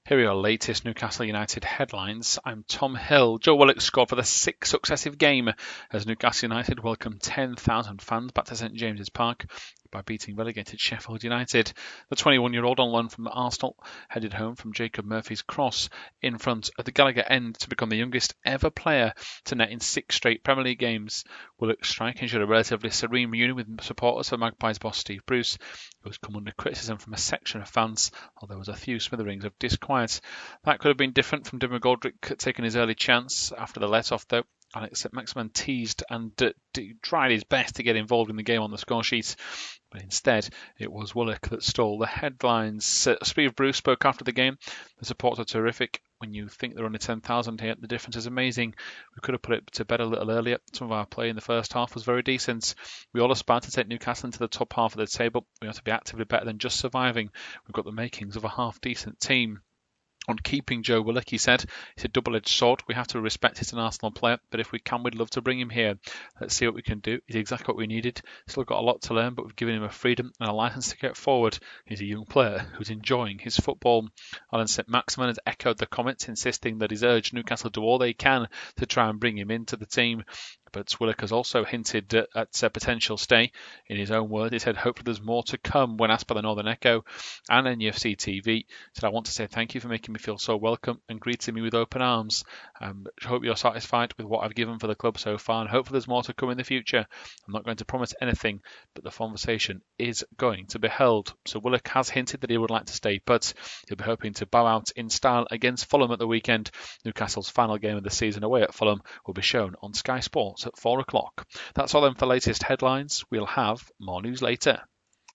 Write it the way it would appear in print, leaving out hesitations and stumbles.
Here are your latest Newcastle United headlines. I'm Tom Hill. Joe Willock scored for the sixth successive game as Newcastle United welcomed 10,000 fans back to St James's Park by beating relegated Sheffield United. The 21-year-old on loan from Arsenal headed home from Jacob Murphy's cross in front of the Gallagher end to become the youngest ever player to net in 6 straight Premier League games. Willock's strike ensured a relatively serene reunion with supporters for Magpies boss Steve Bruce, who has come under criticism from a section of fans, although there was a few smitherings of disquiet. That could have been different from Dim McGoldrick taking his early chance after the let-off, though. Alex Maximin teased and tried his best to get involved in the game on the score sheet, but instead it was Willock that stole the headlines. Steve Bruce spoke after the game. The supports are terrific. When you think there are only 10,000 here, the difference is amazing. We could have put it to bed a little earlier. Some of our play in the first half was very decent. We all aspire to take Newcastle into the top half of the table. We have to be actively better than just surviving. We've got the makings of a half-decent team. On keeping Joe Willock, he said, it's a double-edged sword. We have to respect he's an Arsenal player, but if we can, we'd love to bring him here. Let's see what we can do. He's exactly what we needed. Still got a lot to learn, but we've given him a freedom and a license to get forward. He's a young player who's enjoying his football. Alan St Maximin has echoed the comments, insisting that he's urged Newcastle to do all they can to try and bring him into the team. But Willock has also hinted at a potential stay. In his own words, he said, hopefully there's more to come when asked by the Northern Echo and NUFC TV. He said, I want to say thank you for making me feel so welcome and greeting me with open arms. I hope you're satisfied with what I've given for the club so far, and hopefully there's more to come in the future. I'm not going to promise anything, but the conversation is going to be held. So Willock has hinted that he would like to stay put. He'll be hoping to bow out in style against Fulham at the weekend. Newcastle's final game of the season away at Fulham will be shown on Sky Sports at 4 o'clock. That's all then for the latest headlines. We'll have more news later.